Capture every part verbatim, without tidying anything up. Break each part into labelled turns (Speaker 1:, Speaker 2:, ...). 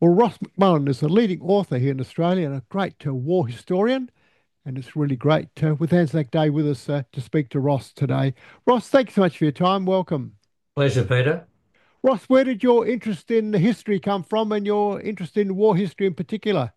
Speaker 1: Well, Ross McMullen is a leading author here in Australia and a great uh, war historian. And it's really great uh, with Anzac Day with us uh, to speak to Ross today. Ross, thanks so much for your time. Welcome.
Speaker 2: Pleasure, Peter.
Speaker 1: Ross, where did your interest in history come from and your interest in war history in particular?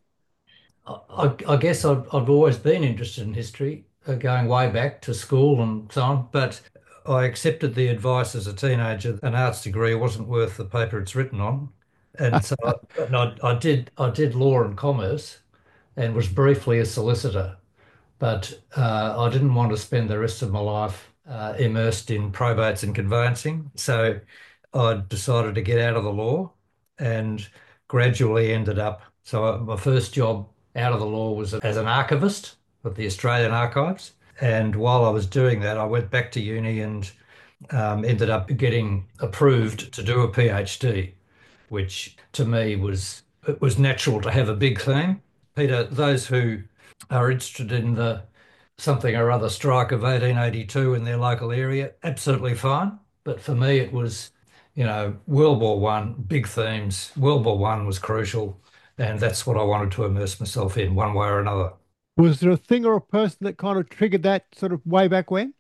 Speaker 2: I, I I guess I've, I've always been interested in history, uh, going way back to school and so on, but I accepted the advice as a teenager that an arts degree wasn't worth the paper it's written on. And so I, and I, I did I did law and commerce and was briefly a solicitor, but uh, I didn't want to spend the rest of my life uh, immersed in probates and conveyancing. So I decided to get out of the law and gradually ended up. So uh, my first job out of the law was as an archivist with the Australian Archives. And while I was doing that, I went back to uni and um, ended up getting approved to do a PhD, which to me was it was natural to have a big theme. Peter, those who are interested in the something or other strike of eighteen eighty-two in their local area, absolutely fine. But for me, it was, you know, World War One, big themes. World War One was crucial, and that's what I wanted to immerse myself in one way or another.
Speaker 1: Was there a thing or a person that kind of triggered that sort of way back when?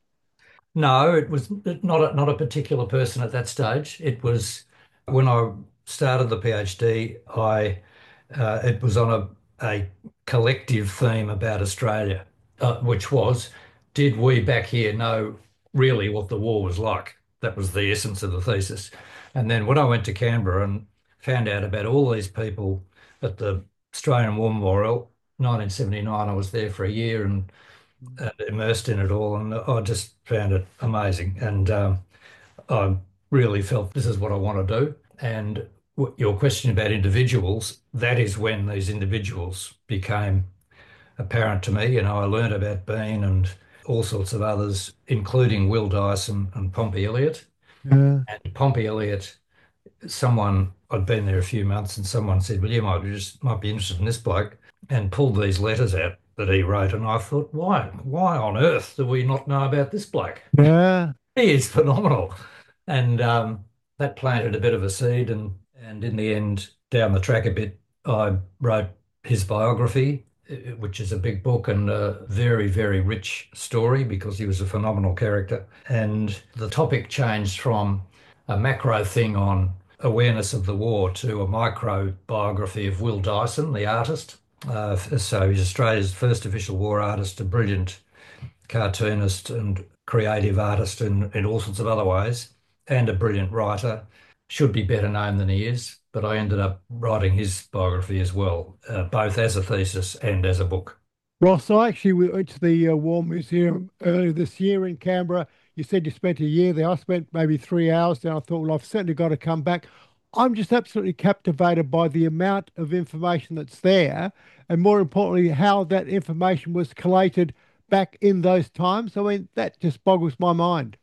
Speaker 2: No, it was not a, not a particular person at that stage. It was when I started the PhD, I uh, it was on a, a collective theme about Australia, uh, which was, did we back here know really what the war was like? That was the essence of the thesis. And then when I went to Canberra and found out about all these people at the Australian War Memorial, nineteen seventy-nine, I was there for a year and uh, immersed in it all, and I just found it amazing. And um, I really felt this is what I want to do. And w your question about individuals, that is when these individuals became apparent to me. You know, I learned about Bean and all sorts of others, including Will Dyson and Pompey Elliott.
Speaker 1: Yeah.
Speaker 2: And Pompey Elliott, someone I'd been there a few months, and someone said, "Well, you might be just might be interested in this bloke," and pulled these letters out that he wrote, and I thought, why, why on earth do we not know about this bloke?
Speaker 1: Yeah.
Speaker 2: He is phenomenal, and um, that planted a bit of a seed, and and in the end, down the track a bit, I wrote his biography, uh, which is a big book and a very, very rich story because he was a phenomenal character. And the topic changed from a macro thing on awareness of the war to a micro biography of Will Dyson, the artist. Uh, so he's Australia's first official war artist, a brilliant cartoonist and creative artist in, in all sorts of other ways, and a brilliant writer. Should be better known than he is, but I ended up writing his biography as well, uh, both as a thesis and as a book.
Speaker 1: Ross, I actually went to the uh, War Museum earlier this year in Canberra. You said you spent a year there. I spent maybe three hours there. I thought, well, I've certainly got to come back. I'm just absolutely captivated by the amount of information that's there, and more importantly, how that information was collated back in those times. I mean, that just boggles my mind.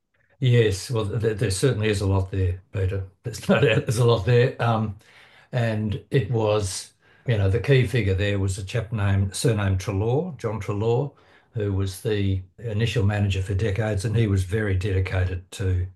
Speaker 2: Yes, well, there, there certainly is a lot there, Peter. There's no doubt there's a lot there. Um, and it was, you know, the key figure there was a chap named, surnamed Treloar, John Treloar, who was the initial manager for decades, and he was very dedicated to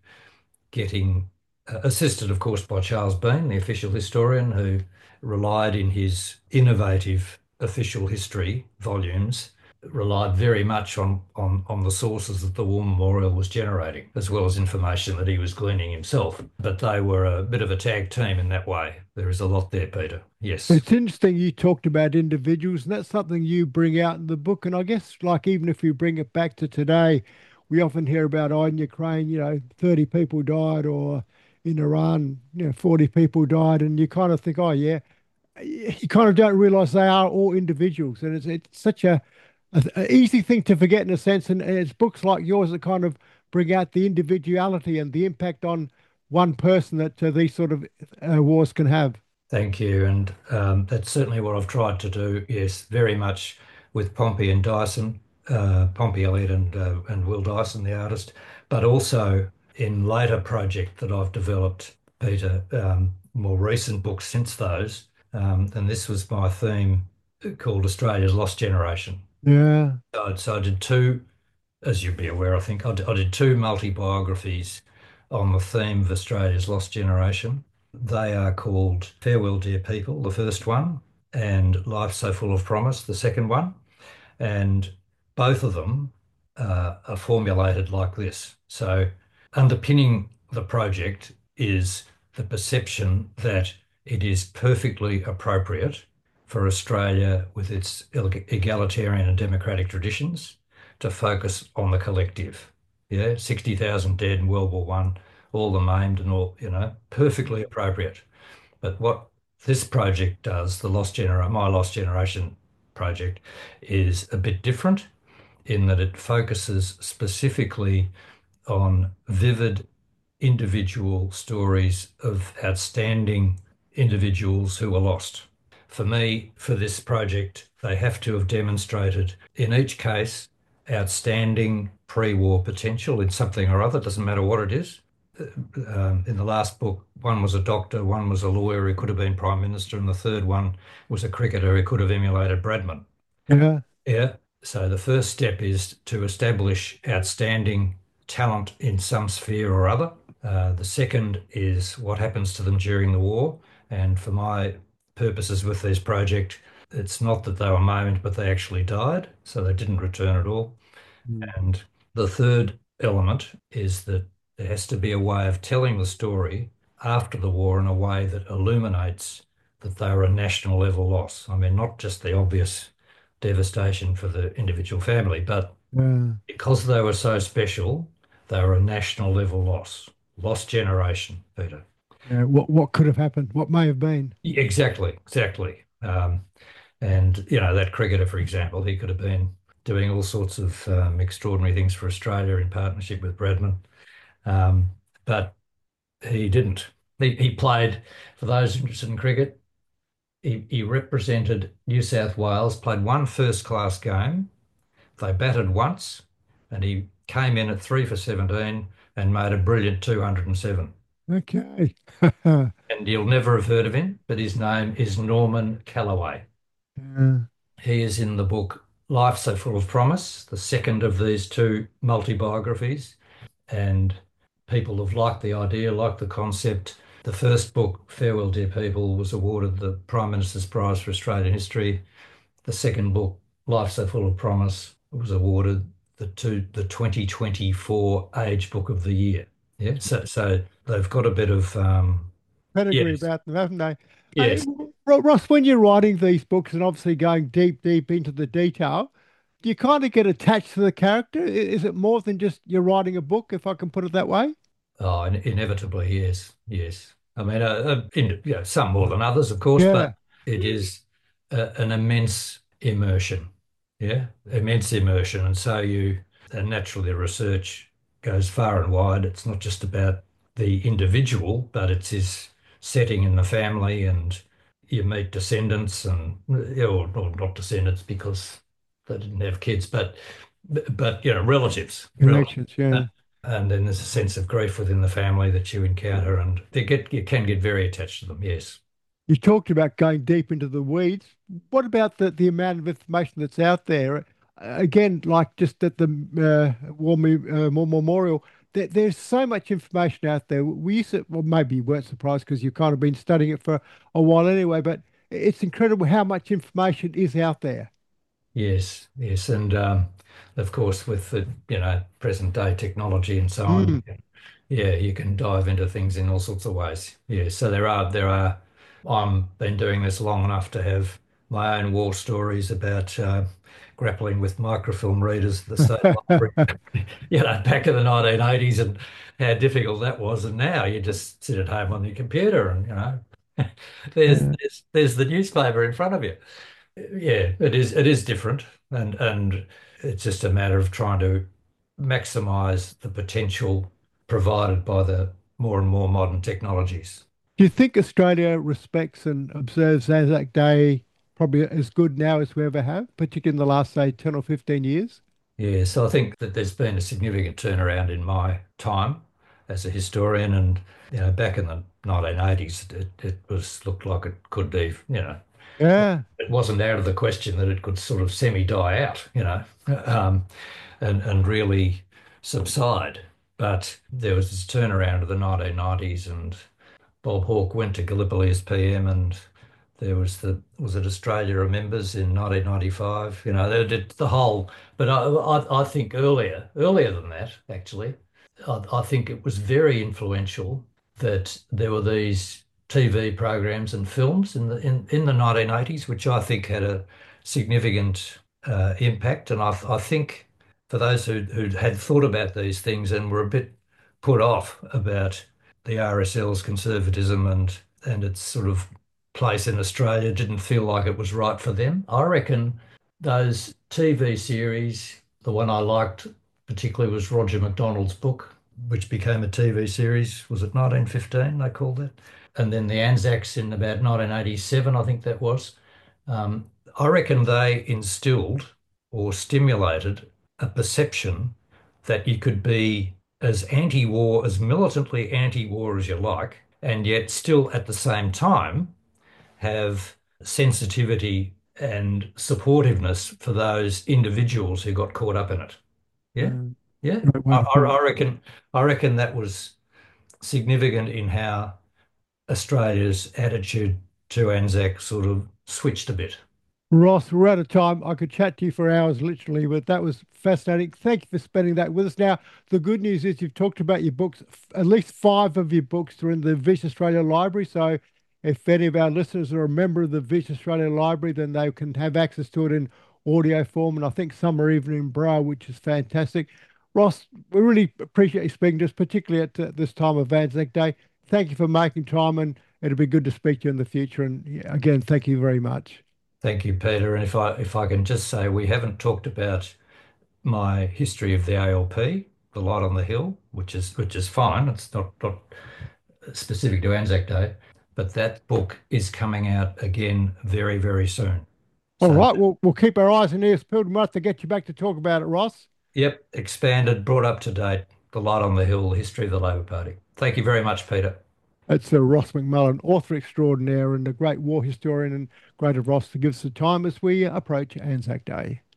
Speaker 2: getting uh, assisted, of course, by Charles Bean, the official historian, who relied in his innovative official history volumes, relied very much on, on, on the sources that the War Memorial was generating, as well as information that he was gleaning himself. But they were a bit of a tag team in that way. There is a lot there, Peter. Yes.
Speaker 1: It's interesting you talked about individuals, and that's something you bring out in the book. And I guess, like, even if you bring it back to today, we often hear about, oh, in Ukraine, you know, thirty people died, or in Iran, you know, forty people died. And you kind of think, oh, yeah, you kind of don't realize they are all individuals. And it's, it's such a, a, a easy thing to forget in a sense. And, and it's books like yours that kind of bring out the individuality and the impact on one person that uh, these sort of uh, wars can have.
Speaker 2: Thank you. And um, that's certainly what I've tried to do. Yes, very much with Pompey and Dyson, uh, Pompey Elliott and, uh, and Will Dyson, the artist, but also in later project that I've developed, Peter, um, more recent books since those. Um, and this was my theme called Australia's Lost Generation.
Speaker 1: Yeah.
Speaker 2: So, so I did two, as you'd be aware, I think, I did, I did two multi-biographies on the theme of Australia's Lost Generation. They are called Farewell Dear People, the first one, and Life So Full of Promise, the second one. And both of them uh, are formulated like this. So, underpinning the project is the perception that it is perfectly appropriate for Australia, with its egalitarian and democratic traditions, to focus on the collective. Yeah, sixty thousand dead in World War One, all the maimed and all, you know, perfectly appropriate. But what this project does, the Lost Generation, My Lost Generation project, is a bit different in that it focuses specifically on vivid individual stories of outstanding individuals who were lost. For me, for this project, they have to have demonstrated in each case outstanding pre-war potential in something or other, doesn't matter what it is. Um, in the last book, one was a doctor, one was a lawyer who could have been prime minister, and the third one was a cricketer who could have emulated Bradman.
Speaker 1: Yeah.
Speaker 2: Yeah. So the first step is to establish outstanding talent in some sphere or other. Uh, the second is what happens to them during the war. And for my purposes with this project, it's not that they were maimed, but they actually died. So they didn't return at all.
Speaker 1: Mm.
Speaker 2: And the third element is that there has to be a way of telling the story after the war in a way that illuminates that they were a national level loss. I mean, not just the obvious devastation for the individual family, but
Speaker 1: Yeah.
Speaker 2: because they were so special, they were a national level loss. Lost generation, Peter.
Speaker 1: Yeah. What what could have happened? What may have been?
Speaker 2: Exactly, exactly. Um, and, you know, that cricketer, for example, he could have been doing all sorts of um, extraordinary things for Australia in partnership with Bradman. Um, but he didn't. He, he played, for those interested in cricket, he, he represented New South Wales, played one first class game. They batted once, and he came in at three for seventeen and made a brilliant two hundred seven.
Speaker 1: Okay.
Speaker 2: And you'll never have heard of him, but his name is Norman Callaway.
Speaker 1: Yeah.
Speaker 2: He is in the book Life So Full of Promise, the second of these two multi-biographies. And people have liked the idea, liked the concept. The first book, Farewell Dear People, was awarded the Prime Minister's Prize for Australian History. The second book, Life So Full of Promise, was awarded the two, the twenty twenty-four Age Book of the Year. Yeah, so so they've got a bit of um,
Speaker 1: Pedigree
Speaker 2: yes,
Speaker 1: about them, haven't they? Hey,
Speaker 2: yes.
Speaker 1: Ro- Ross, when you're writing these books and obviously going deep, deep into the detail, do you kind of get attached to the character? I- Is it more than just you're writing a book, if I can put it that way?
Speaker 2: Oh, in- inevitably, yes, yes. I mean, uh, uh, in, you know, some more than others, of course, but
Speaker 1: Yeah.
Speaker 2: it is uh, an immense immersion. Yeah, immense immersion, and so you, and naturally, research goes far and wide. It's not just about the individual, but it's his setting in the family, and you meet descendants, and you know, or not descendants because they didn't have kids, but but you know, relatives, relatives.
Speaker 1: Connections, yeah.
Speaker 2: And then there's a sense of grief within the family that you encounter, and they get you can get very attached to them. Yes.
Speaker 1: You talked about going deep into the weeds. What about the, the amount of information that's out there? Uh, Again, like just at the uh, War, Me- uh, War Memorial, there, there's so much information out there. We used to, well, maybe you weren't surprised because you've kind of been studying it for a while anyway, but it's incredible how much information is out there.
Speaker 2: Yes. Yes. And um, of course, with the you know present day technology and so on, you
Speaker 1: Mm.
Speaker 2: can, yeah, you can dive into things in all sorts of ways. Yeah. So there are there are. I'm been doing this long enough to have my own war stories about uh, grappling with microfilm readers at the state library. You know, back in the nineteen eighties and how difficult that was. And now you just sit at home on your computer and, you know, there's,
Speaker 1: Yeah.
Speaker 2: there's, there's the newspaper in front of you. Yeah, it is, it is different. And, and it's just a matter of trying to maximize the potential provided by the more and more modern technologies.
Speaker 1: Do you think Australia respects and observes Anzac Day probably as good now as we ever have, particularly in the last, say, ten or fifteen years?
Speaker 2: Yeah, so I think that there's been a significant turnaround in my time as a historian, and you know, back in the nineteen eighties, it, it was looked like it could be, you know,
Speaker 1: Yeah.
Speaker 2: it wasn't out of the question that it could sort of semi-die out, you know, um, and and really subside. But there was this turnaround of the nineteen nineties, and Bob Hawke went to Gallipoli as P M, and there was the was it Australia Remembers in nineteen ninety-five. You know, they did the whole. But I, I I think earlier earlier than that actually, I, I think it was very influential that there were these T V programs and films in the in, in the nineteen eighties, which I think had a significant uh, impact. And I I think for those who who had thought about these things and were a bit put off about the R S L's conservatism and and its sort of place in Australia, didn't feel like it was right for them. I reckon those T V series, the one I liked particularly was Roger McDonald's book, which became a T V series. Was it nineteen fifteen they called it? And then the Anzacs in about nineteen eighty-seven, I think that was. Um, I reckon they instilled or stimulated a perception that you could be as anti-war, as militantly anti-war as you like, and yet still at the same time have sensitivity and supportiveness for those individuals who got caught up in it. Yeah,
Speaker 1: Mm,
Speaker 2: yeah.
Speaker 1: great way
Speaker 2: I,
Speaker 1: to
Speaker 2: I
Speaker 1: put it.
Speaker 2: I reckon, I reckon that was significant in how Australia's attitude to Anzac sort of switched a bit.
Speaker 1: Ross, we're out of time. I could chat to you for hours, literally, but that was fascinating. Thank you for spending that with us. Now, the good news is you've talked about your books. F- At least five of your books are in the Vision Australia Library. So, if any of our listeners are a member of the Vision Australia Library, then they can have access to it in audio form. And I think some are even in Braille, which is fantastic. Ross, we really appreciate you speaking to us, particularly at uh, this time of Anzac Day. Thank you for making time, and it'll be good to speak to you in the future. And yeah, again, thank you very much.
Speaker 2: Thank you, Peter. And if I if I can just say, we haven't talked about my history of the A L P, the Light on the Hill, which is which is fine. It's not not specific to Anzac Day, but that book is coming out again very, very soon.
Speaker 1: All
Speaker 2: So,
Speaker 1: right, we'll we'll keep our eyes and ears peeled. We'll have to get you back to talk about it, Ross.
Speaker 2: yep, expanded, brought up to date, the Light on the Hill, history of the Labor Party. Thank you very much, Peter.
Speaker 1: It's uh, Ross McMullen, author extraordinaire and a great war historian, and great of Ross to give us the time as we approach Anzac Day.